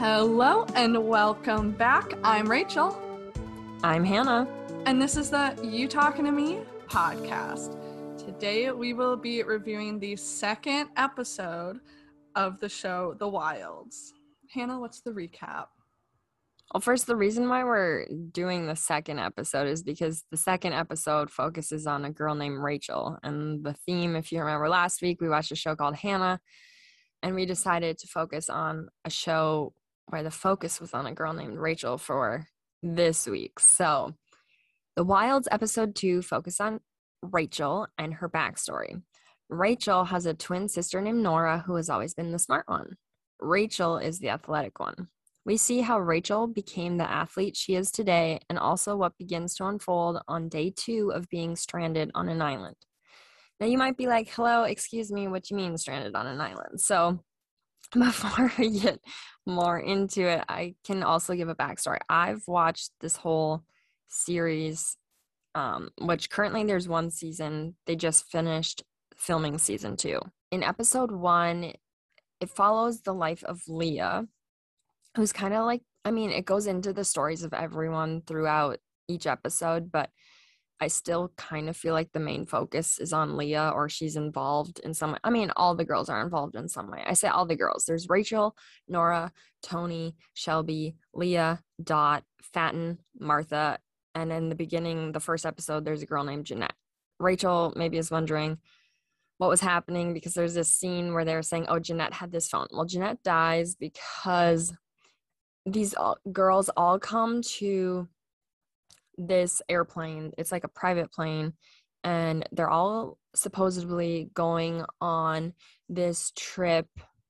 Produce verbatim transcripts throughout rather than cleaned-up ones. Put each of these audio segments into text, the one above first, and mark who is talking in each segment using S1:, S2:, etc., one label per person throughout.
S1: Hello and welcome back. I'm Rachel.
S2: I'm Hannah.
S1: And this is the You Talking to Me podcast. Today we will be reviewing the second episode of the show The Wilds. Hannah, what's the recap?
S2: Well, first, the reason why we're doing the second episode is because the second episode focuses on a girl named Rachel. And the theme, if you remember last week, we watched a show called Hannah. And we decided to focus on a show where the focus was on a girl named Rachel for this week. So The Wilds episode two focused on Rachel and her backstory. Rachel has a twin sister named Nora who has always been the smart one. Rachel is the athletic one. We see how Rachel became the athlete she is today and also what begins to unfold on day two of being stranded on an island. Now you might be like, hello, excuse me, what do you mean stranded on an island? So before I get more into it, I can also give a backstory. I've watched this whole series, um, which currently there's one season. They just finished filming season two. In episode one, it follows the life of Leah, who's kind of like, I mean, it goes into the stories of everyone throughout each episode, but I still kind of feel like the main focus is on Leah, or she's involved in some way. I mean, all the girls are involved in some way. I say all the girls. There's Rachel, Nora, Tony, Shelby, Leah, Dot, Fatin, Martha, and in the beginning, the first episode, there's a girl named Jeanette. Rachel maybe is wondering what was happening because there's this scene where they're saying, oh, Jeanette had this phone. Well, Jeanette dies because these all, girls all come to this airplane. It's like a private plane, and they're all supposedly going on this trip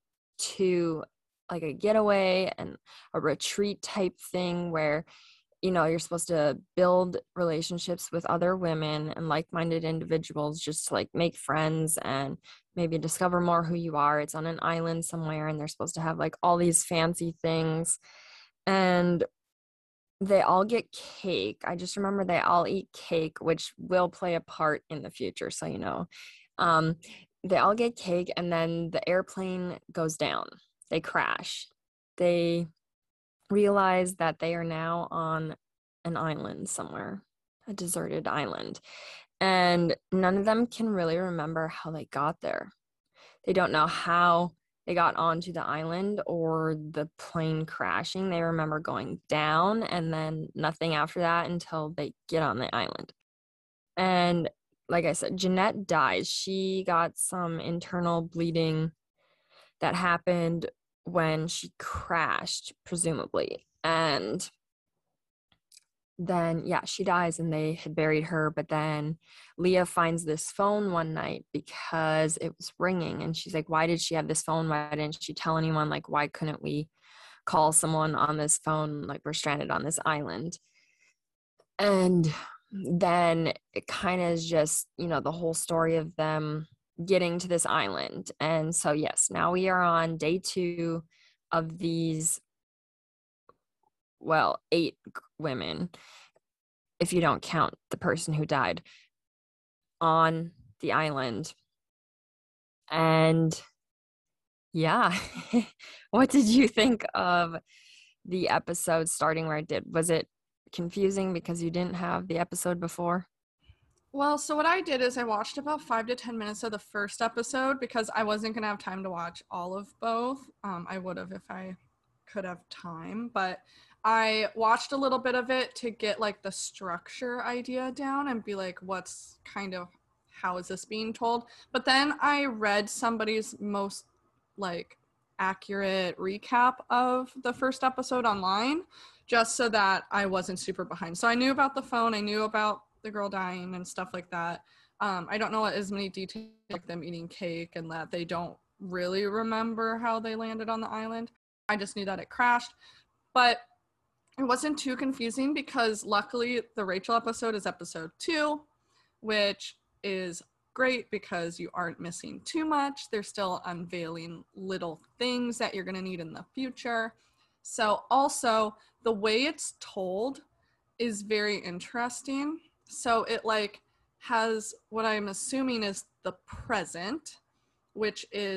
S2: to like a getaway and a retreat type thing where, you know, you're supposed to build relationships with other women and like-minded individuals just to like make friends and maybe discover more who you are. It's on an island somewhere, and they're supposed to have like all these fancy things, and they all get cake. I just remember they all eat cake, which will play a part in the future, so you know. Um, they all get cake, and then the airplane goes down. They crash. They realize that they are now on an island somewhere, a deserted island. And none of them can really remember how they got there. They don't know how they got onto the island or the plane crashing. They remember going down and then nothing after that until they get on the island. And like I said, Jeanette dies. She got some internal bleeding that happened when she crashed, presumably. And then, yeah, she dies and they had buried her. But then Leah finds this phone one night because it was ringing. And she's like, why did she have this phone? Why didn't she tell anyone? Like, why couldn't we call someone on this phone? Like, we're stranded on this island. And then it kind of is just, you know, the whole story of them getting to this island. And so, yes, now we are on day two of these, well, eight women, if you don't count the person who died, on the island. And yeah, what did you think of the episode starting where it did? Was it confusing because you didn't have the episode before?
S1: Well, so what I did is I watched about five to ten minutes of the first episode because I wasn't going to have time to watch all of both. Um, I would have if I could have time, but I watched a little bit of it to get like the structure idea down and be like, what's kind of, how is this being told? But then I read somebody's most like accurate recap of the first episode online just so that I wasn't super behind. So I knew about the phone, I knew about the girl dying and stuff like that. Um, I don't know as many details like them eating cake and that they don't really remember how they landed on the island. I just knew that it crashed, but it wasn't too confusing because luckily the Rachel episode is episode two, which is great because you aren't missing too much. They're still unveiling little things that you're going to need in the future. So also the way it's told is very interesting. So it like has what I'm assuming is the present, which is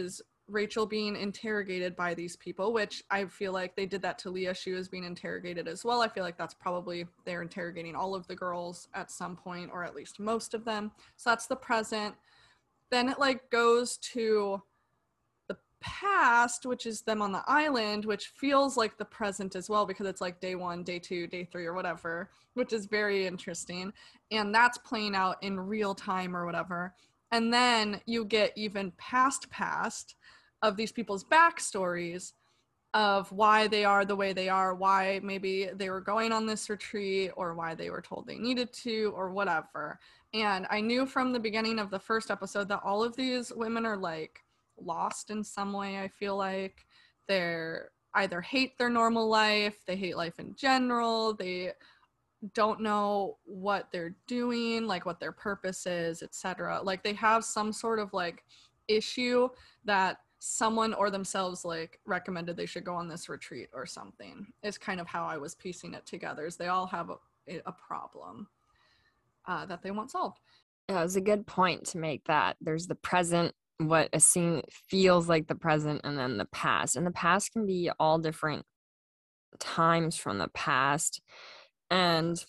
S1: Rachel being interrogated by these people, which I feel like they did that to Leah. She was being interrogated as well. I feel like that's probably they're interrogating all of the girls at some point, or at least most of them. So that's the present. Then it like goes to the past, which is them on the island, which feels like the present as well, because it's like day one, day two, day three, or whatever, which is very interesting. And that's playing out in real time or whatever. And then you get even past past of these people's backstories of why they are the way they are, why maybe they were going on this retreat, or why they were told they needed to, or whatever. And I knew from the beginning of the first episode that all of these women are like lost in some way. I feel like they're either hate their normal life, they hate life in general, they don't know what they're doing, like what their purpose is, et cetera. Like they have some sort of like issue that someone or themselves like recommended they should go on this retreat or something, is kind of how I was piecing it together. Is they all have a, a problem uh, that they want solved.
S2: Yeah, it was a good point to make that there's the present, what a scene feels like the present, and then the past. And the past can be all different times from the past. And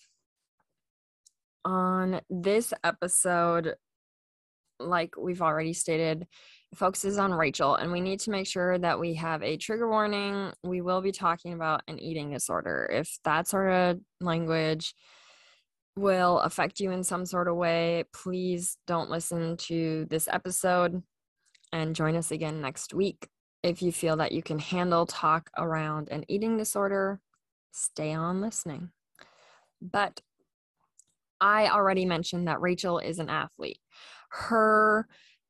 S2: on this episode, like we've already stated, it focuses on Rachel, and we need to make sure that we have a trigger warning. We will be talking about an eating disorder. If that sort of language will affect you in some sort of way, please don't listen to this episode and join us again next week. If you feel that you can handle talk around an eating disorder, stay on listening. But I already mentioned that Rachel is an athlete. Her,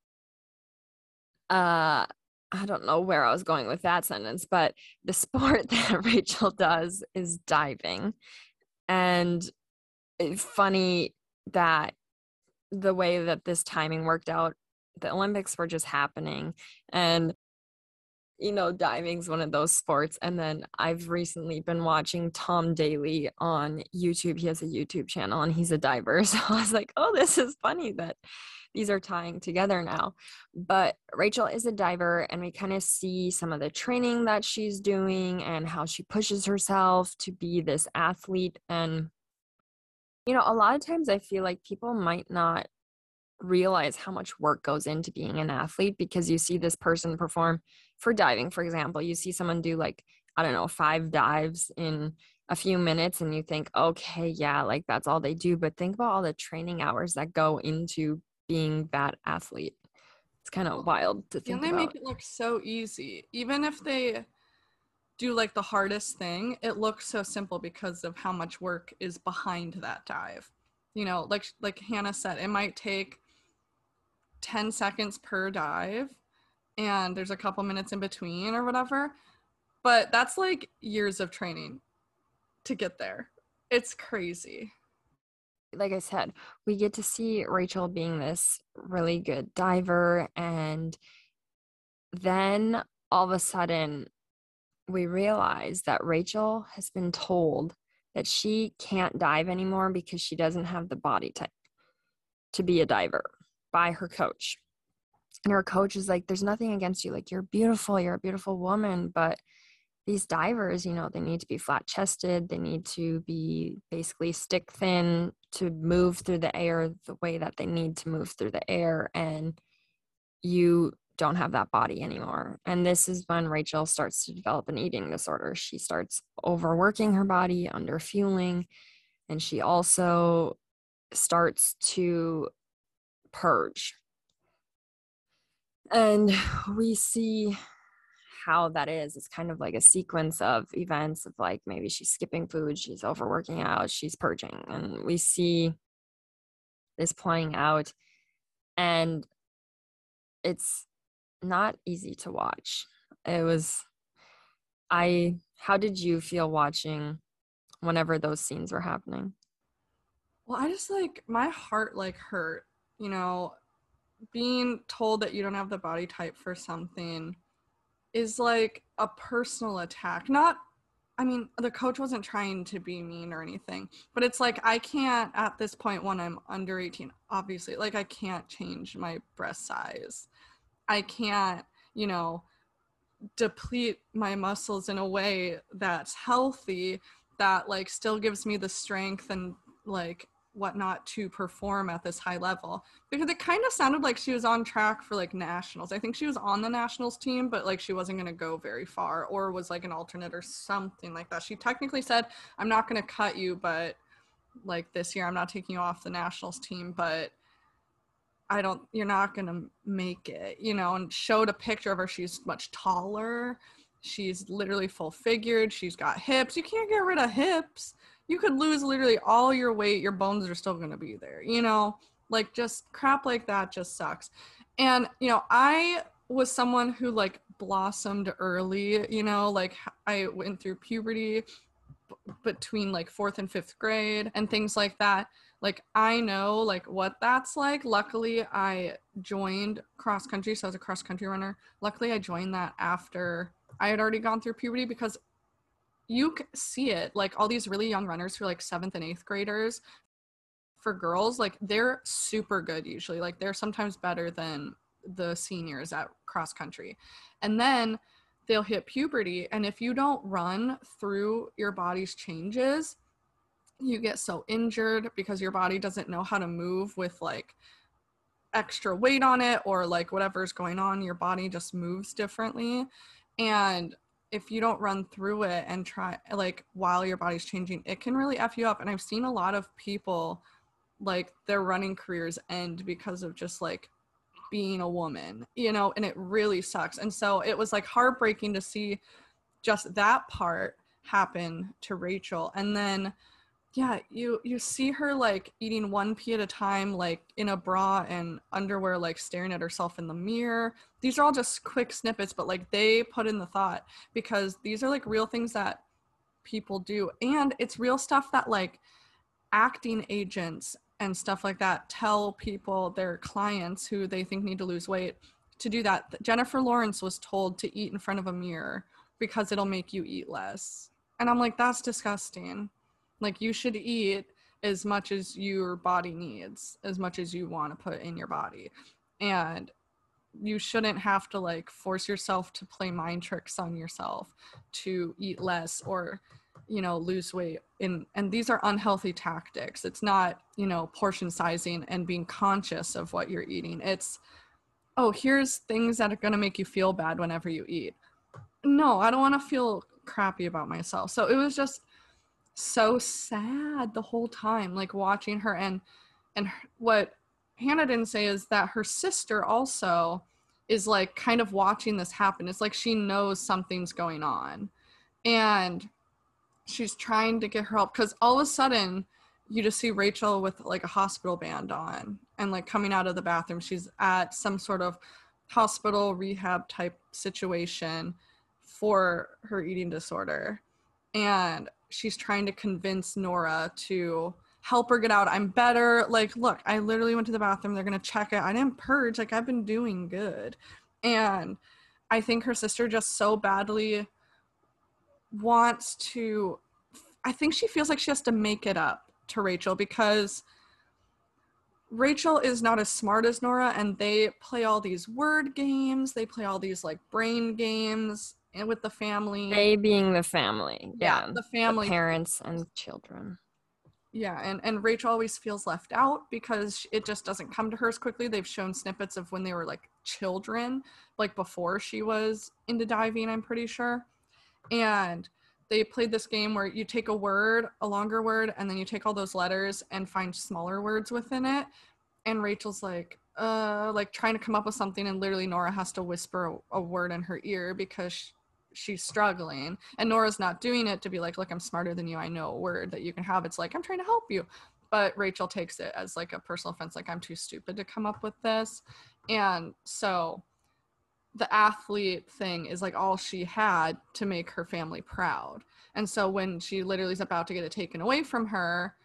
S2: uh, I don't know where I was going with that sentence, but the sport that Rachel does is diving. And it's funny that the way that this timing worked out, the Olympics were just happening, and you know, diving's one of those sports. And then I've recently been watching Tom Daly on YouTube. He has a YouTube channel and he's a diver. So I was like, oh, this is funny that these are tying together now. But Rachel is a diver, and we kind of see some of the training that she's doing and how she pushes herself to be this athlete. And, you know, a lot of times I feel like people might not realize how much work goes into being an athlete, because you see this person perform for diving, for example. You see someone do like, I don't know, five dives in a few minutes, and you think, okay, yeah, like that's all they do. But think about all the training hours that go into being that athlete. It's kind of wild to think
S1: and they
S2: about.
S1: make it look so easy. Even if they do like the hardest thing, it looks so simple because of how much work is behind that dive. You know, like like Hannah said, it might take ten seconds per dive, and there's a couple minutes in between or whatever, but that's like years of training to get there. It's crazy.
S2: Like I said, we get to see Rachel being this really good diver, and then all of a sudden we realize that Rachel has been told that she can't dive anymore because she doesn't have the body type to be a diver by her coach. And her coach is like, there's nothing against you. Like, you're beautiful. You're a beautiful woman. But these divers, you know, they need to be flat chested. They need to be basically stick thin to move through the air the way that they need to move through the air. And you don't have that body anymore. And this is when Rachel starts to develop an eating disorder. She starts overworking her body, under fueling, and she also starts to purge. And we see how that is. It's kind of like a sequence of events of like, maybe she's skipping food, she's overworking out, she's purging. And we see this playing out, and it's not easy to watch. It was, I, how did you feel watching whenever those scenes were happening?
S1: Well, I just like, my heart like hurt, you know, being told that you don't have the body type for something is like a personal attack. Not, I mean, the coach wasn't trying to be mean or anything, but it's like, I can't at this point when I'm under eighteen, obviously, like I can't change my breast size. I can't, you know, deplete my muscles in a way that's healthy, that like still gives me the strength and like whatnot to perform at this high level. Because it kind of sounded like she was on track for like nationals. I think she was on the nationals team, but like she wasn't going to go very far, or was like an alternate or something like that. She technically said, I'm not going to cut you, but like this year I'm not taking you off the nationals team, but I don't, you're not going to make it, you know, and showed a picture of her. She's much taller. She's literally full figured. She's got hips. You can't get rid of hips. You could lose literally all your weight. Your bones are still going to be there, you know, like just crap like that just sucks. And, you know, I was someone who like blossomed early, you know, like I went through puberty b- between like fourth and fifth grade and things like that. Like I know like what that's like. Luckily I joined cross country, so I was a cross country runner. Luckily I joined that after I had already gone through puberty, because you see it like all these really young runners who are like seventh and eighth graders, for girls, like they're super good usually. Like they're sometimes better than the seniors at cross country. And then they'll hit puberty, and if you don't run through your body's changes, you get so injured because your body doesn't know how to move with like extra weight on it, or like whatever's going on, your body just moves differently. And if you don't run through it and try like while your body's changing, it can really F you up. And I've seen a lot of people like their running careers end because of just like being a woman, you know, and it really sucks. And so it was like heartbreaking to see just that part happen to Rachel. And then yeah, you you see her like eating one pea at a time, like in a bra and underwear, like staring at herself in the mirror. These are all just quick snippets, but like they put in the thought, because these are like real things that people do, and it's real stuff that like acting agents and stuff like that tell people, their clients who they think need to lose weight, to do that. Jennifer Lawrence was told to eat in front of a mirror because it'll make you eat less. And I'm like, that's disgusting. Like you should eat as much as your body needs, as much as you want to put in your body. And you shouldn't have to like force yourself to play mind tricks on yourself to eat less or, you know, lose weight. And and these are unhealthy tactics. It's not, you know, portion sizing and being conscious of what you're eating. It's, oh, here's things that are going to make you feel bad whenever you eat. No, I don't want to feel crappy about myself. So it was just so sad the whole time, like watching her. And and what Hannah didn't say is that her sister also is like kind of watching this happen. It's like she knows something's going on, and she's trying to get her help, because all of a sudden you just see Rachel with like a hospital band on and like coming out of the bathroom. She's at some sort of hospital rehab type situation for her eating disorder, and she's trying to convince Nora to help her get out. I'm better. Like, look, I literally went to the bathroom. They're going to check it. I didn't purge. Like, I've been doing good. And I think her sister just so badly wants to, I think she feels like she has to make it up to Rachel, because Rachel is not as smart as Nora, and they play all these word games. They play all these like brain games and with the family.
S2: They being the family.
S1: Yeah,
S2: Yeah.
S1: the family.
S2: The parents and children.
S1: Yeah, and, and Rachel always feels left out because it just doesn't come to her as quickly. They've shown snippets of when they were like children, like before she was into diving, I'm pretty sure. And they played this game where you take a word, a longer word, and then you take all those letters and find smaller words within it. And Rachel's like, uh, like trying to come up with something, and literally Nora has to whisper a, a word in her ear because she, she's struggling. And Nora's not doing it to be like, look, I'm smarter than you. I know a word that you can have. It's like, I'm trying to help you. But Rachel takes it as like a personal offense, like I'm too stupid to come up with this. And so the athlete thing is like all she had to make her family proud. And so when she literally is about to get it taken away from her,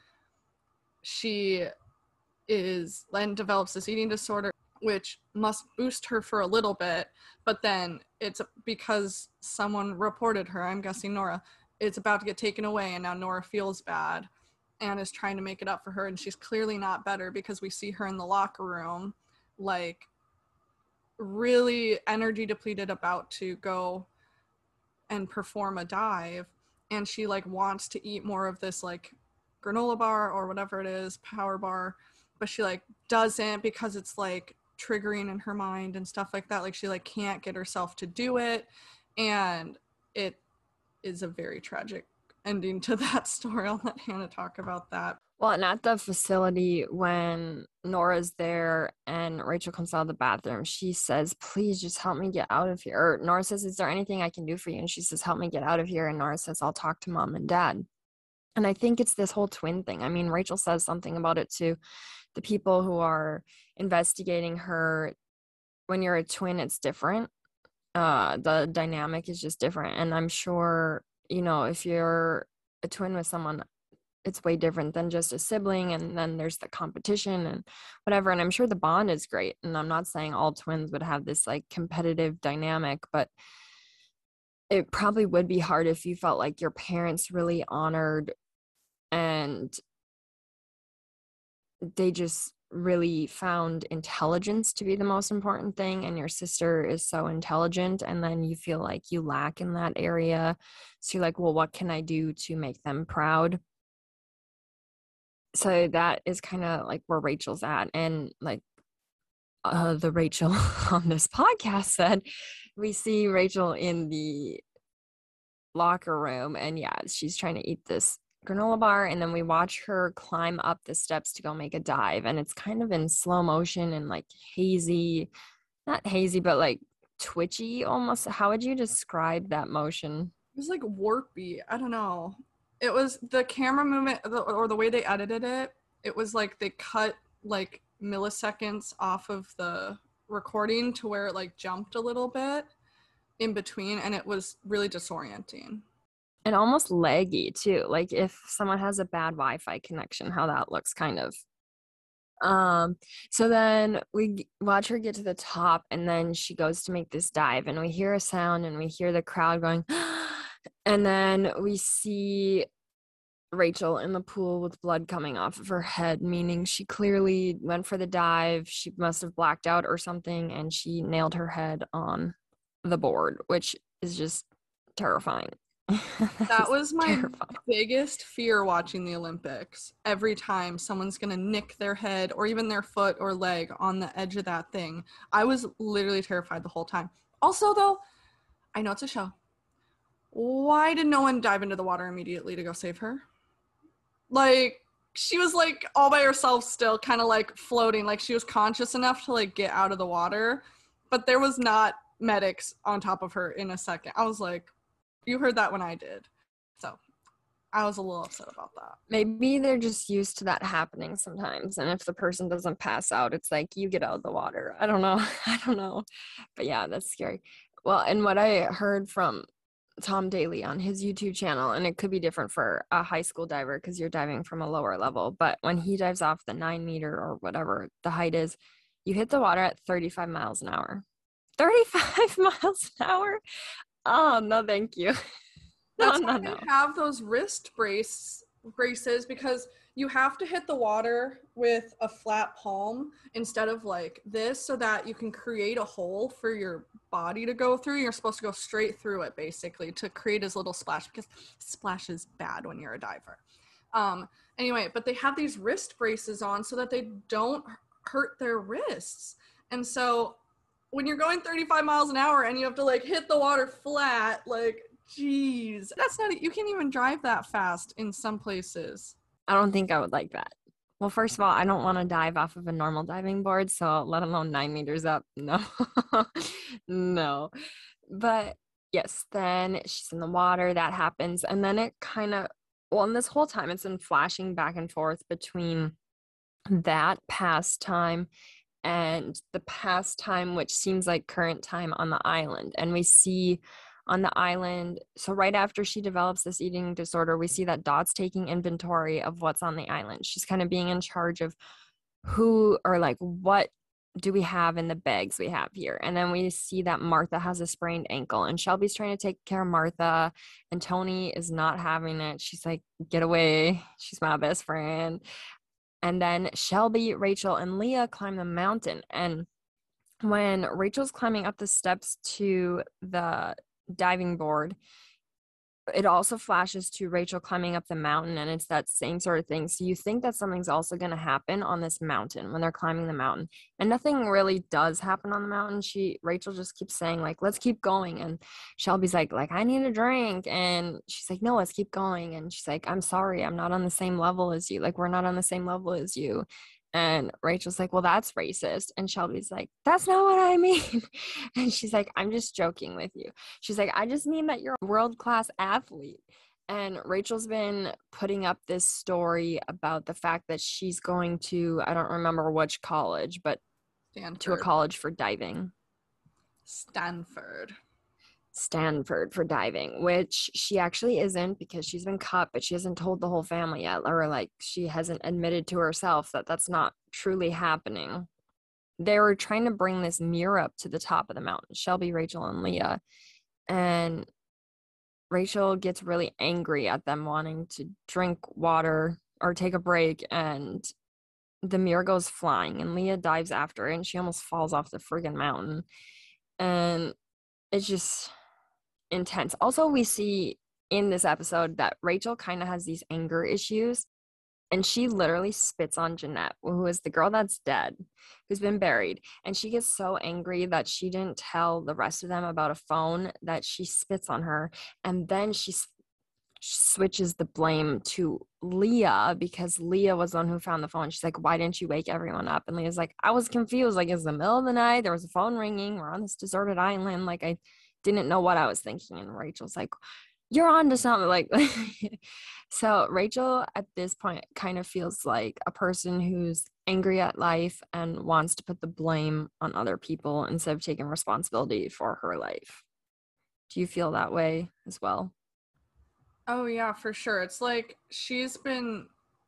S1: she is then develops this eating disorder, which must boost her for a little bit, but then it's because someone reported her, I'm guessing Nora, it's about to get taken away, and now Nora feels bad and is trying to make it up for her, and she's clearly not better because we see her in the locker room like really energy depleted, about to go and perform a dive, and she like wants to eat more of this like granola bar or whatever it is, power bar, but she like doesn't because it's like triggering in her mind and stuff like that. Like she like can't get herself to do it, and it is a very tragic ending to that story. I'll let Hannah talk about that.
S2: Well, and at the facility, when Nora's there and Rachel comes out of the bathroom, she says, please just help me get out of here. Or Nora says, is there anything I can do for you? And she says, help me get out of here. And Nora says, I'll talk to mom and dad. And I think it's this whole twin thing. I mean, Rachel says something about it too. The people who are investigating her, when you're a twin, it's different. Uh, the dynamic is just different. And I'm sure, you know, if you're a twin with someone, it's way different than just a sibling, and then there's the competition and whatever. And I'm sure the bond is great, and I'm not saying all twins would have this like competitive dynamic, but it probably would be hard if you felt like your parents really honored and they just really found intelligence to be the most important thing, and your sister is so intelligent, and then you feel like you lack in that area, so you're like, well, what can I do to make them proud? So that is kind of like where Rachel's at. And like uh, the Rachel on this podcast said, we see Rachel in the locker room, and yeah, she's trying to eat this granola bar, and then we watch her climb up the steps to go make a dive, and it's kind of in slow motion and like hazy, not hazy, but like twitchy almost. How would you describe that motion?
S1: It was like warpy. I don't know. It was the camera movement or the way they edited it. It was like they cut like milliseconds off of the recording to where it like jumped a little bit in between, and it was really disorienting.
S2: And almost laggy too. Like if someone has a bad Wi-Fi connection, how that looks kind of. Um, so then we watch her get to the top, and then she goes to make this dive, and we hear a sound, and we hear the crowd going, and then we see Rachel in the pool with blood coming off of her head, meaning she clearly went for the dive. She must have blacked out or something, and she nailed her head on the board, which is just terrifying.
S1: That was my terrifying. biggest fear watching the Olympics. Every time someone's gonna nick their head or even their foot or leg on the edge of that thing, I was literally terrified the whole time. Also, though, I know it's a show. Why did no one dive into the water immediately to go save her? Like, she was like all by herself still, kind of like floating, like she was conscious enough to like get out of the water, but there was not medics on top of her in a second. I was like, you heard that when I did. So I was a little upset about that.
S2: Maybe they're just used to that happening sometimes. And if the person doesn't pass out, it's like, you get out of the water. I don't know. I don't know. But yeah, that's scary. Well, and what I heard from Tom Daly on his YouTube channel, and it could be different for a high school diver because you're diving from a lower level, but when he dives off the nine meter or whatever the height is, you hit the water at thirty-five miles an hour. thirty-five miles an hour? Oh, no, thank you.
S1: That's
S2: no,
S1: why
S2: no,
S1: they
S2: no.
S1: have those wrist brace braces, because you have to hit the water with a flat palm instead of like this, so that you can create a hole for your body to go through. You're supposed to go straight through it basically to create as little splash, because splash is bad when you're a diver. Um, anyway, but they have these wrist braces on so that they don't hurt their wrists. And so when you're going thirty-five miles an hour and you have to like hit the water flat, like, geez, that's not, you can't even drive that fast in some places.
S2: I don't think I would like that. Well, first of all, I don't want to dive off of a normal diving board, so let alone nine meters up. No, no. But yes, then she's in the water, that happens. And then it kind of, well, and this whole time it's been flashing back and forth between that past time and the past time, which seems like current time on the island. And we see on the island, so right after she develops this eating disorder, we see that Dot's taking inventory of what's on the island. She's kind of being in charge of who, or like, what do we have in the bags we have here? And then we see that Martha has a sprained ankle, and Shelby's trying to take care of Martha, and Tony is not having it. She's like, get away. She's my best friend. And then Shelby, Rachel, and Leah climb the mountain. And when Rachel's climbing up the steps to the diving board, it also flashes to Rachel climbing up the mountain, and it's that same sort of thing. So you think that something's also going to happen on this mountain when they're climbing the mountain, and nothing really does happen on the mountain. She Rachel just keeps saying like, let's keep going, and Shelby's like like I need a drink, and she's like, no, let's keep going, and she's like, I'm sorry, I'm not on the same level as you, like we're not on the same level as you. And Rachel's like, well, that's racist. And Shelby's like, that's not what I mean. And she's like, I'm just joking with you. She's like, I just mean that you're a world-class athlete. And Rachel's been putting up this story about the fact that she's going to, I don't remember which college, but
S1: Stanford.
S2: to a college for diving.
S1: Stanford.
S2: Stanford for diving, which she actually isn't, because she's been cut, but she hasn't told the whole family yet, or like she hasn't admitted to herself that that's not truly happening. They were trying to bring this mirror up to the top of the mountain, Shelby, Rachel, and Leah, and Rachel gets really angry at them wanting to drink water or take a break, and the mirror goes flying, and Leah dives after it, and she almost falls off the friggin' mountain. And it's just intense. Also, we see in this episode that Rachel kind of has these anger issues, and she literally spits on Jeanette, who is the girl that's dead, who's been buried. And she gets so angry that she didn't tell the rest of them about a phone, that she spits on her. And then she s- switches the blame to Leah, because Leah was the one who found the phone. She's like, why didn't you wake everyone up? And Leah's like, I was confused. Like, it's the middle of the night. There was a phone ringing. We're on this deserted island. Like, I didn't know what I was thinking. And Rachel's like, you're on to something. Like, so Rachel at this point kind of feels like a person who's angry at life and wants to put the blame on other people instead of taking responsibility for her life. Do you feel that way as well?
S1: Oh yeah, for sure. It's like she's been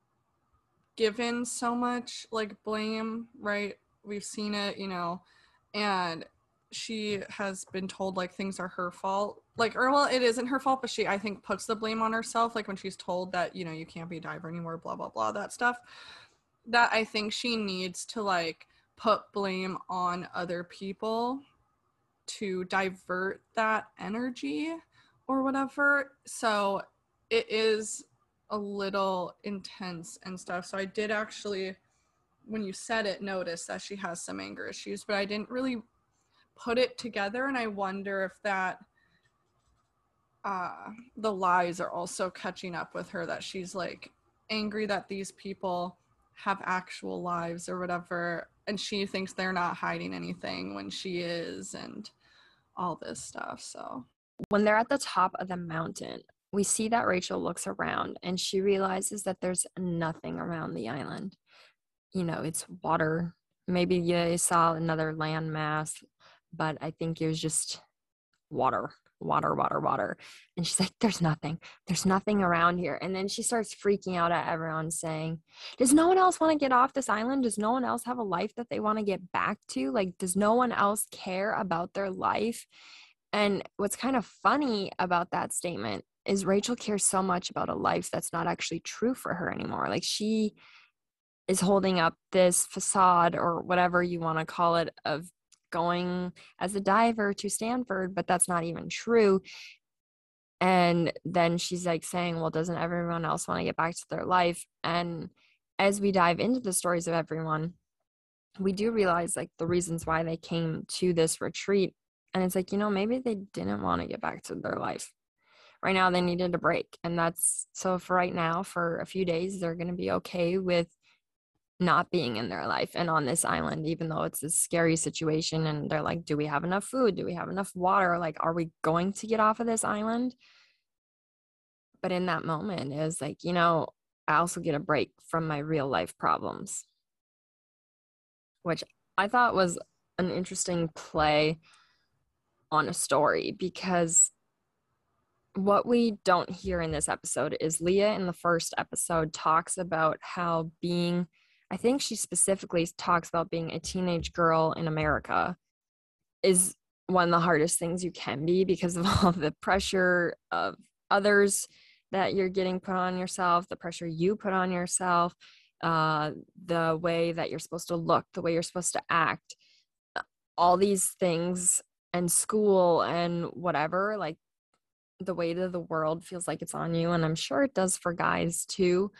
S1: given so much like blame, right? We've seen it, you know, and she has been told like things are her fault. Like, or well, it isn't her fault, but she, I think, puts the blame on herself. Like when she's told that, you know, you can't be a diver anymore, blah blah blah, that stuff. That I think she needs to like put blame on other people to divert that energy or whatever. So it is a little intense and stuff. So I did actually, when you said it, notice that she has some anger issues, but I didn't really put it together. And I wonder if that uh, the lies are also catching up with her, that she's like angry that these people have actual lives or whatever, and she thinks they're not hiding anything when she is, and all this stuff. So
S2: when they're at the top of the mountain, we see that Rachel looks around and she realizes that there's nothing around the island. You know, it's water. Maybe you saw another land mass, but I think it was just water, water, water, water. And she's like, there's nothing. There's nothing around here. And then she starts freaking out at everyone, saying, does no one else want to get off this island? Does no one else have a life that they want to get back to? Like, does no one else care about their life? And what's kind of funny about that statement is Rachel cares so much about a life that's not actually true for her anymore. Like, she is holding up this facade, or whatever you want to call it, of going as a diver to Stanford, but that's not even true. And then she's like saying, well, doesn't everyone else want to get back to their life? And as we dive into the stories of everyone, we do realize like the reasons why they came to this retreat. And it's like, you know, maybe they didn't want to get back to their life. Right now, they needed a break. And that's, so for right now, for a few days, they're going to be okay with not being in their life and on this island, even though it's a scary situation. And they're like, do we have enough food? Do we have enough water? Like, are we going to get off of this island? But in that moment, it was like, you know, I also get a break from my real life problems, which I thought was an interesting play on a story, because what we don't hear in this episode is Leah in the first episode talks about how being, I think she specifically talks about being a teenage girl in America is one of the hardest things you can be, because of all the pressure of others that you're getting put on yourself, the pressure you put on yourself, uh, the way that you're supposed to look, the way you're supposed to act, all these things and school and whatever, like the weight of the world feels like it's on you. And I'm sure it does for guys too,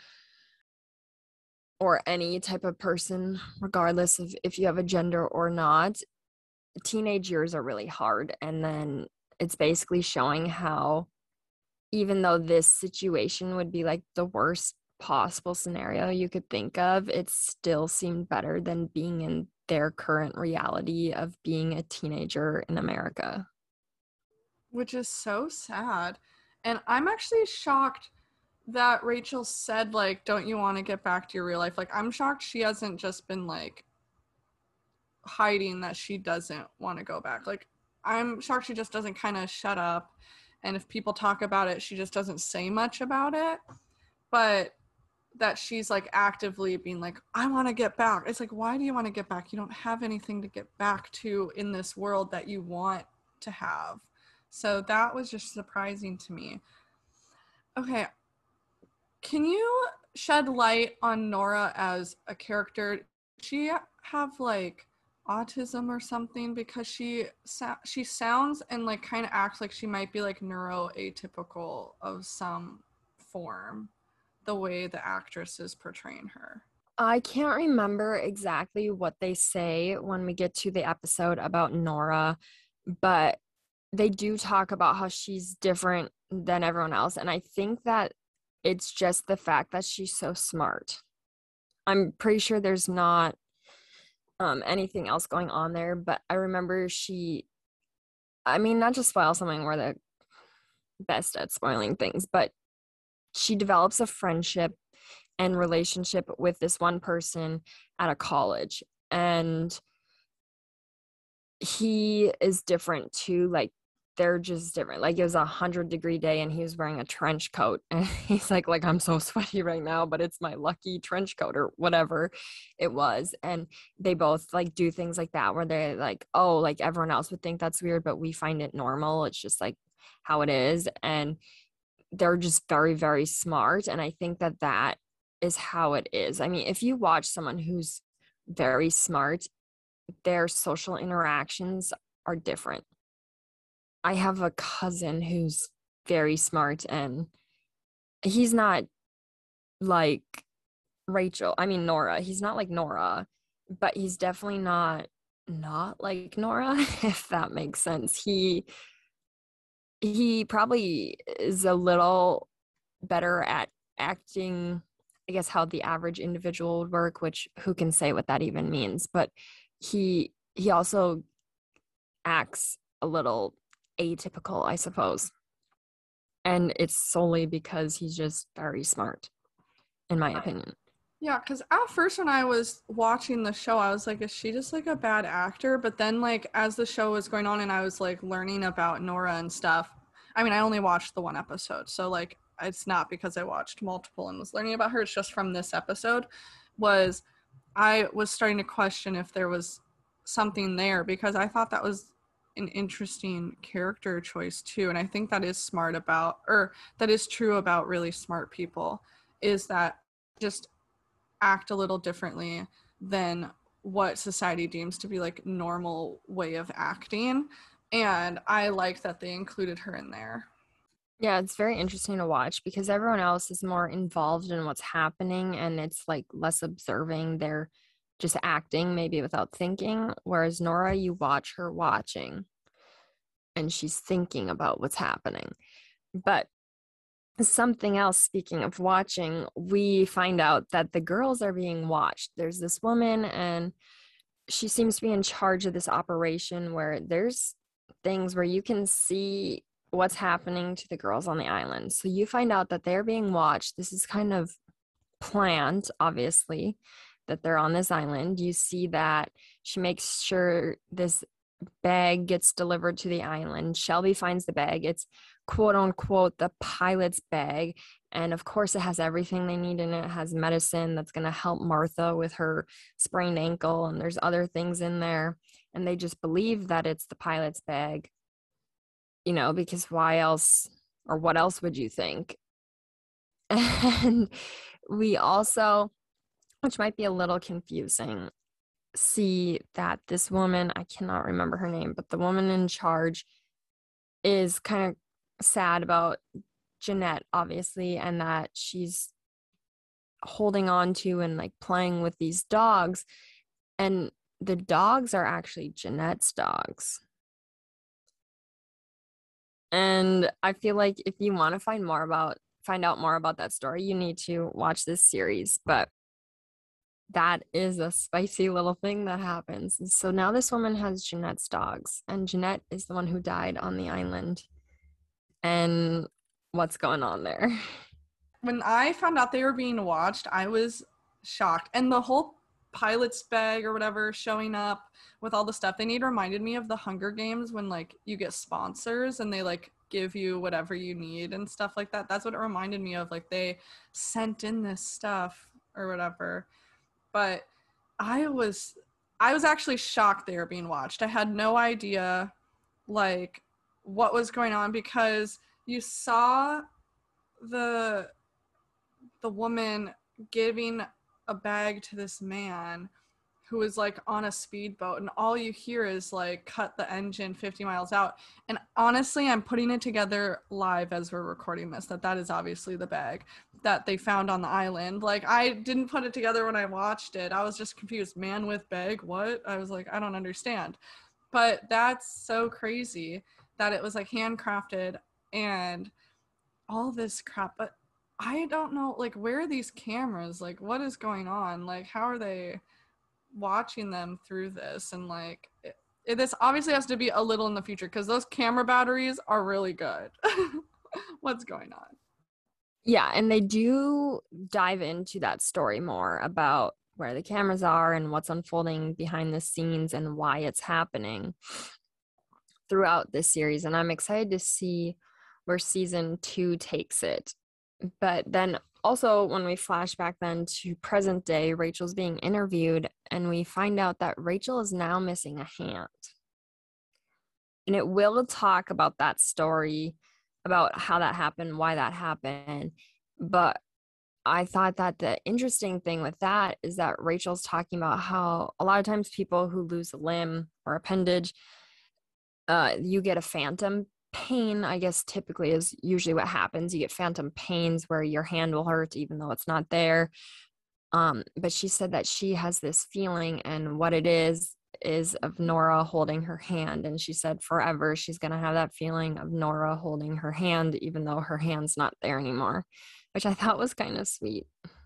S2: or any type of person, regardless of if you have a gender or not. Teenage years are really hard. And then it's basically showing how, even though this situation would be like the worst possible scenario you could think of, it still seemed better than being in their current reality of being a teenager in America.
S1: Which is so sad. And I'm actually shocked that Rachel said, like, don't you want to get back to your real life? Like, I'm shocked she hasn't just been, like, hiding that she doesn't want to go back. Like, I'm shocked she just doesn't kind of shut up. And if people talk about it, she just doesn't say much about it. But that she's, like, actively being like, I want to get back. It's like, why do you want to get back? You don't have anything to get back to in this world that you want to have. So that was just surprising to me. Okay. Can you shed light on Nora as a character? Does she have, like, autism or something? Because she she sounds and, like, kind of acts like she might be, like, neuroatypical of some form, the way the actress is portraying her.
S2: I can't remember exactly what they say when we get to the episode about Nora, but they do talk about how she's different than everyone else. And I think that it's just the fact that she's so smart. I'm pretty sure there's not um, anything else going on there, but I remember she, I mean, not just spoil something, we're the best at spoiling things, but she develops a friendship and relationship with this one person at a college. And he is different too. Like, they're just different. Like, it was a hundred degree day and he was wearing a trench coat and he's like, like, I'm so sweaty right now, but it's my lucky trench coat or whatever it was. And they both like do things like that where they're like, oh, like everyone else would think that's weird, but we find it normal. It's just like how it is. And they're just very, very smart. And I think that that is how it is. I mean, if you watch someone who's very smart, their social interactions are different. I have a cousin who's very smart and he's not like Rachel. I mean, Nora. He's not like Nora, but he's definitely not not like Nora, if that makes sense. He he probably is a little better at acting, I guess, how the average individual would work, which who can say what that even means, but he he also acts a little atypical, I suppose. And it's solely because he's just very smart, in my opinion.
S1: Yeah, because at first when I was watching the show, I was like, is she just like a bad actor? But then, like, as the show was going on and I was like learning about Nora and stuff, I mean, I only watched the one episode. So, like, it's not because I watched multiple and was learning about her. It's just from this episode was I was starting to question if there was something there, because I thought that was an interesting character choice too. And I think that is smart about, or that is true about really smart people, is that just act a little differently than what society deems to be like normal way of acting. And I like that they included her in there.
S2: Yeah, it's very interesting to watch because everyone else is more involved in what's happening and it's like less observing. They're just acting maybe without thinking. Whereas Nora, you watch her watching and she's thinking about what's happening. But something else, speaking of watching, we find out that the girls are being watched. There's this woman and she seems to be in charge of this operation where there's things where you can see what's happening to the girls on the island. So you find out that they're being watched. This is kind of planned, obviously, that they're on this island. You see that she makes sure this bag gets delivered to the island. Shelby finds the bag. It's quote unquote the pilot's bag. And of course, it has everything they need in it. It has medicine that's going to help Martha with her sprained ankle. And there's other things in there. And they just believe that it's the pilot's bag, you know, because why else or what else would you think? And we also, which might be a little confusing, see that this woman, I cannot remember her name, but the woman in charge is kind of sad about Jeanette, obviously, and that she's holding on to and like playing with these dogs. And the dogs are actually Jeanette's dogs. And I feel like if you want to find more about, find out more about that story, you need to watch this series. But that is a spicy little thing that happens. And so now this woman has Jeanette's dogs, and Jeanette is the one who died on the island. And what's going on there?
S1: When I found out they were being watched, I was shocked. And the whole pilot's bag or whatever showing up with all the stuff they need reminded me of the Hunger Games when like you get sponsors and they like give you whatever you need and stuff like that. That's what it reminded me of. Like they sent in this stuff or whatever. But I was I was actually shocked they were being watched. I had no idea like what was going on because you saw the the woman giving a bag to this man who was like on a speedboat, and all you hear is like cut the engine fifty miles out. And honestly, I'm putting it together live as we're recording this that that is obviously the bag that they found on the island. Like I didn't put it together when I watched it. I was just confused. Man with bag, what? I was like, I don't understand. But that's so crazy that it was like handcrafted and all this crap. But I don't know, like, where are these cameras? Like, what is going on? Like, how are they watching them through this? And, like, it, it, this obviously has to be a little in the future because those camera batteries are really good. What's going on?
S2: Yeah, and they do dive into that story more about where the cameras are and what's unfolding behind the scenes and why it's happening throughout this series. And I'm excited to see where season two takes it. But then also when we flash back then to present day, Rachel's being interviewed and we find out that Rachel is now missing a hand. And it will talk about that story, about how that happened, why that happened. But I thought that the interesting thing with that is that Rachel's talking about how a lot of times people who lose a limb or appendage, uh, you get a phantom pain, I guess typically is usually what happens. You get phantom pains where your hand will hurt even though it's not there. Um, but she said that she has this feeling, and what it is is of Nora holding her hand. And she said forever she's going to have that feeling of Nora holding her hand, even though her hand's not there anymore, which I thought was kind of sweet.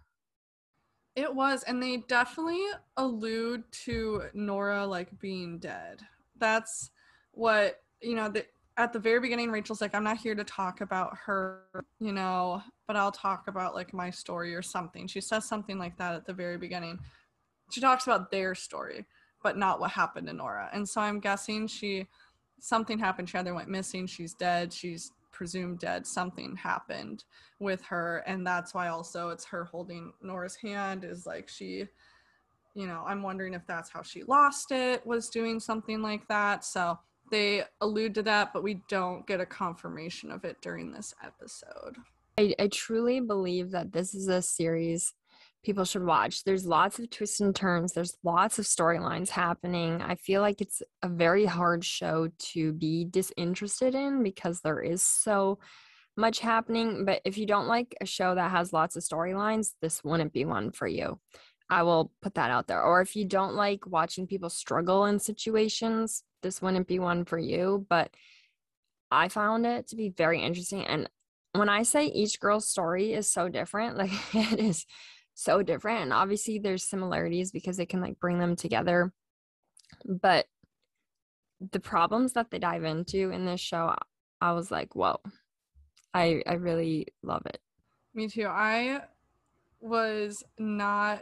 S1: It was, and they definitely allude to Nora like being dead. That's what, you know, the, at the very beginning, Rachel's like, I'm not here to talk about her, you know, but I'll talk about like my story or something. She says something like that at the very beginning. She talks about their story, but not what happened to Nora. And so I'm guessing she, something happened. She either went missing, she's dead, she's presumed dead, something happened with her. And that's why also it's her holding Nora's hand, is like she, you know, I'm wondering if that's how she lost it, was doing something like that. So they allude to that, but we don't get a confirmation of it during this episode.
S2: I, I truly believe that this is a series people should watch. There's lots of twists and turns. There's lots of storylines happening. I feel like it's a very hard show to be disinterested in because there is so much happening. But if you don't like a show that has lots of storylines, this wouldn't be one for you. I will put that out there. Or if you don't like watching people struggle in situations, this wouldn't be one for you. But I found it to be very interesting. And when I say each girl's story is so different, like it is so different. And obviously there's similarities because they can like bring them together. But the problems that they dive into in this show, I was like, whoa, I, I really love it.
S1: Me too. I was not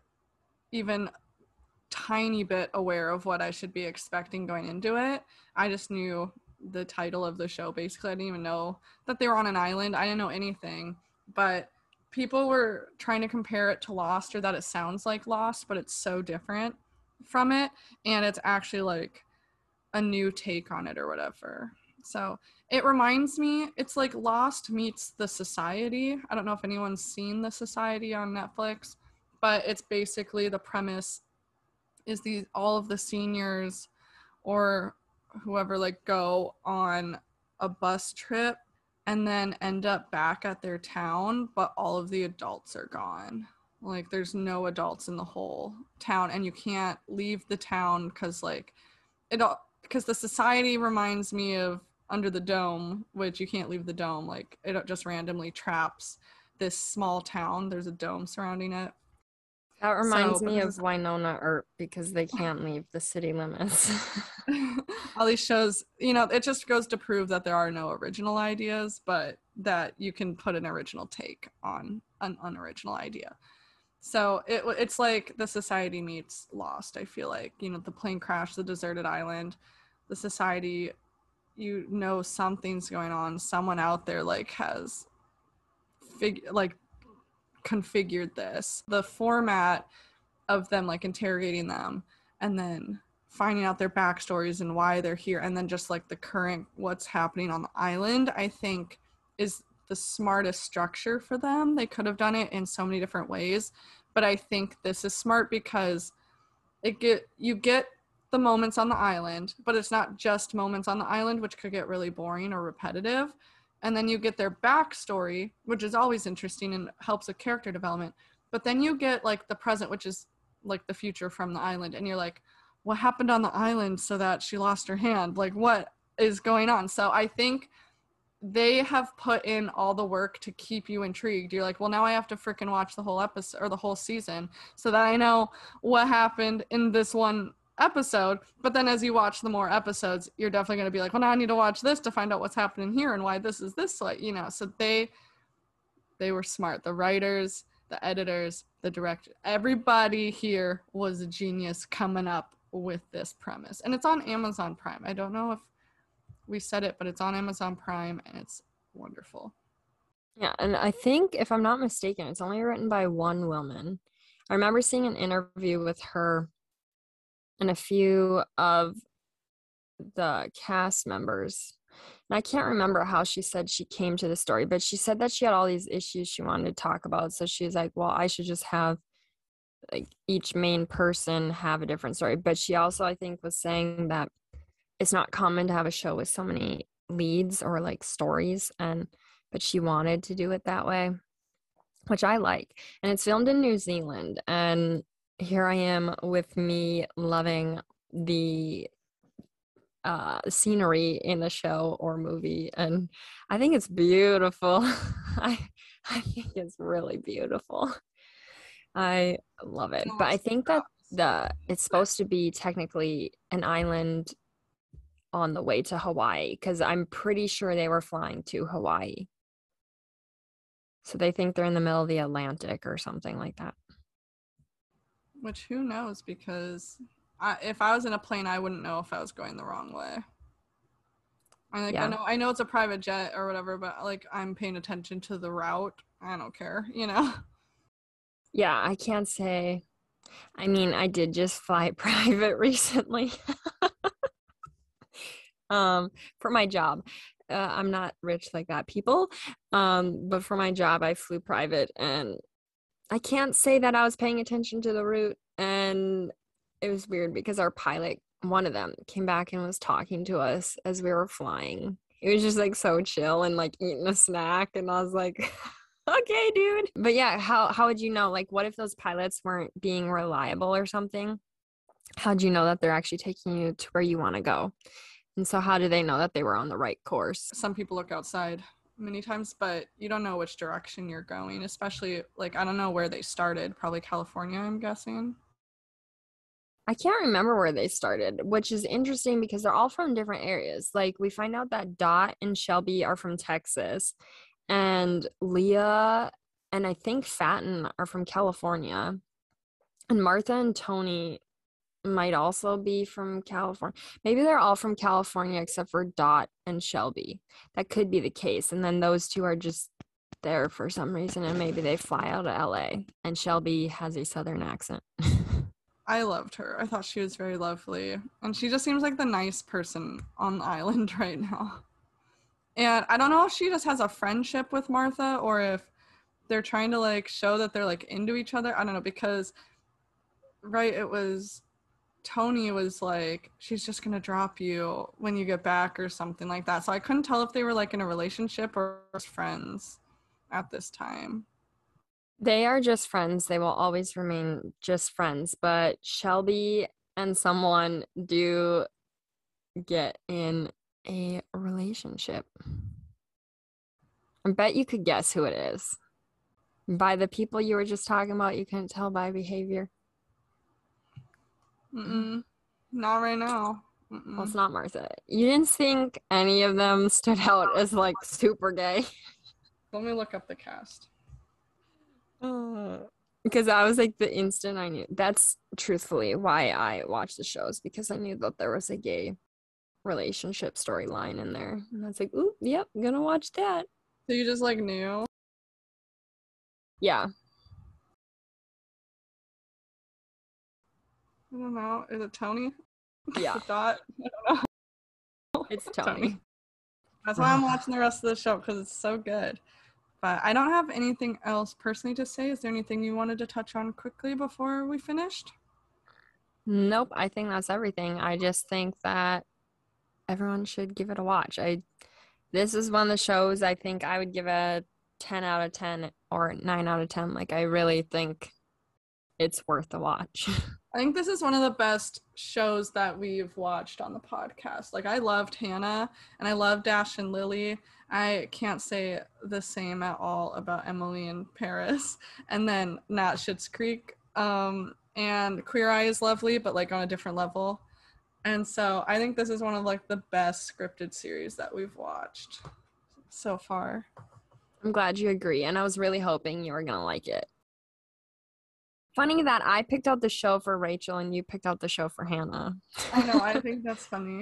S1: even tiny bit aware of what I should be expecting going into it. I just knew the title of the show. Basically, I didn't even know that they were on an island. I didn't know anything, but people were trying to compare it to Lost, or that it sounds like Lost, but it's so different from it, and it's actually like a new take on it or whatever. So it reminds me, it's like Lost meets The Society. I don't know if anyone's seen The Society on Netflix, but it's basically, the premise is these all of the seniors or whoever like go on a bus trip and then end up back at their town, but all of the adults are gone. Like there's no adults in the whole town, and you can't leave the town because like it all because the society reminds me of Under the Dome, which you can't leave the dome. Like it just randomly traps this small town. There's a dome surrounding it.
S2: That reminds
S1: So,
S2: me of
S1: is,
S2: Winona Earp because they can't leave the city limits.
S1: all these shows, you know, it just goes to prove that there are no original ideas, but that you can put an original take on an unoriginal idea. So it it's like the society meets Lost, I feel like. You know, the plane crash, the deserted island, the society, you know something's going on. Someone out there like has fig- like configured this. The format of them like interrogating them and then finding out their backstories and why they're here, and then just like the current what's happening on the island, I think is the smartest structure for them. They could have done it in so many different ways, but I think this is smart because it get you get the moments on the island, but it's not just moments on the island, which could get really boring or repetitive. And then you get their backstory, which is always interesting and helps with character development. But then you get like the present, which is like the future from the island, and you're like, what happened on the island so that she lost her hand? Like, what is going on? So I think they have put in all the work to keep you intrigued. You're like, well, now I have to freaking watch the whole episode or the whole season so that I know what happened in this one episode. But then as you watch the more episodes, you're definitely going to be like, well, now I need to watch this to find out what's happening here and why this is this way, you know. So they they were smart. The writers, the editors, the director, everybody here was a genius coming up with this premise. And it's on Amazon Prime. I don't know if we said it, but it's on Amazon Prime and it's wonderful.
S2: Yeah, and I think, if I'm not mistaken, it's only written by one woman. I remember seeing an interview with her and a few of the cast members. And I can't remember how she said she came to the story, but she said that she had all these issues she wanted to talk about. So she was like, well, I should just have like each main person have a different story. But she also, I think, was saying that it's not common to have a show with so many leads or like stories, and but she wanted to do it that way, which I like. And it's filmed in New Zealand, and here I am with me loving the uh scenery in the show or movie, and I think it's beautiful. I I think it's really beautiful. I love it. But I think that the it's supposed to be technically an island on the way to Hawaii, because I'm pretty sure they were flying to Hawaii. So they think they're in the middle of the Atlantic or something like that.
S1: Which who knows, because I, if I was in a plane, I wouldn't know if I was going the wrong way. I like yeah. I know I know it's a private jet or whatever, but like I'm paying attention to the route. I don't care, you know.
S2: Yeah, I can't say. I mean, I did just fly private recently. um, for my job. Uh, I'm not rich like that, people. Um, but for my job, I flew private, and I can't say that I was paying attention to the route. And it was weird because our pilot, one of them, came back and was talking to us as we were flying. It was just like so chill and like eating a snack, and I was like, okay, dude. But yeah, how how would you know? Like, what if those pilots weren't being reliable or something? How'd you know that they're actually taking you to where you want to go? And so how do they know that they were on the right course?
S1: Some people look outside many times, but you don't know which direction you're going, especially like, I don't know where they started, probably California, I'm guessing.
S2: I can't remember where they started, which is interesting because they're all from different areas. Like we find out that Dot and Shelby are from Texas, and Leah and I think Fatten are from California, and Martha and Tony might also be from California. Maybe they're all from California except for Dot and Shelby. That could be the case. And then those two are just there for some reason, and maybe they fly out of L A, and Shelby has a southern accent.
S1: I loved her. I thought she was very lovely, and she just seems like the nice person on the island right now. And I don't know if she just has a friendship with Martha or if they're trying to like show that they're like into each other. I don't know, because right, it was Tony was like, she's just gonna drop you when you get back or something like that. So I couldn't tell if they were like in a relationship or just friends at this time.
S2: They are just friends. They will always remain just friends. But Shelby and someone do get in a relationship. I bet you could guess who it is. By the people you were just talking about, you couldn't tell by behavior.
S1: Mm-mm. Not right now. Mm-mm.
S2: Well, it's not Martha. You didn't think any of them stood out as like super gay?
S1: Let me look up the cast.
S2: Uh, because I was like the instant I knew. That's truthfully why I watched the shows, because I knew that there was a gay relationship storyline in there. And I was like, ooh, yep, gonna watch that.
S1: So you just like knew?
S2: Yeah.
S1: I don't know. Is it Tony?
S2: Yeah.
S1: The dot? I don't know.
S2: It's Tony.
S1: Tony. That's why I'm watching the rest of the show, because it's so good. But I don't have anything else personally to say. Is there anything you wanted to touch on quickly before we finished?
S2: Nope, I think that's everything. I just think that everyone should give it a watch. I this is one of the shows I think I would give a ten out of ten or nine out of ten. Like, I really think it's worth a watch.
S1: I think this is one of the best shows that we've watched on the podcast. Like, I loved Hannah and I love Dash and Lily. I can't say the same at all about Emily and Paris. And then Nat Schitt's Creek. Um, and Queer Eye is lovely, but like on a different level. And so I think this is one of like the best scripted series that we've watched so far.
S2: I'm glad you agree, and I was really hoping you were gonna like it. Funny that I picked out the show for Rachel and you picked out the show for Hannah.
S1: I know, I think that's funny.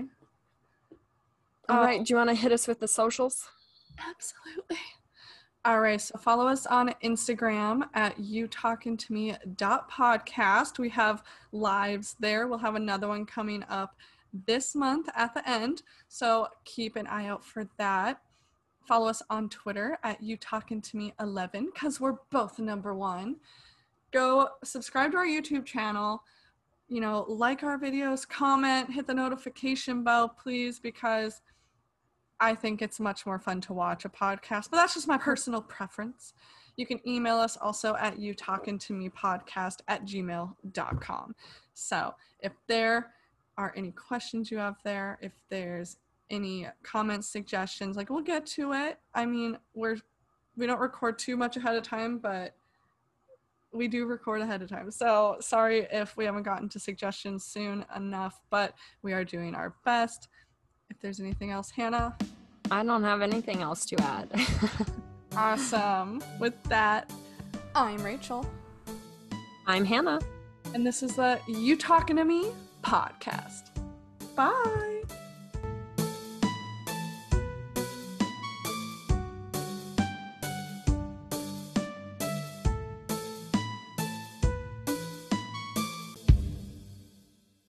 S2: All
S1: Uh,
S2: right, do you want to hit us with the socials?
S1: Absolutely. All right, so follow us on Instagram at you talking to me dot podcast. We have lives there. We'll have another one coming up this month at the end, so keep an eye out for that. Follow us on Twitter at you talking to me eleven, because we're both number one. Go subscribe to our YouTube channel, you know, like our videos, comment, hit the notification bell, please, because I think it's much more fun to watch a podcast, but that's just my personal preference. You can email us also at you talking to me podcast at gmail dot com. So if there are any questions you have there, if there's any comments, suggestions, like, we'll get to it. I mean, we're, we don't record too much ahead of time, but we do record ahead of time. So sorry if we haven't gotten to suggestions soon enough, but we are doing our best. If there's anything else, Hannah?
S2: I don't have anything else to add.
S1: Awesome. With that, I'm Rachel.
S2: I'm Hannah.
S1: And this is the You Talking to Me podcast. Bye.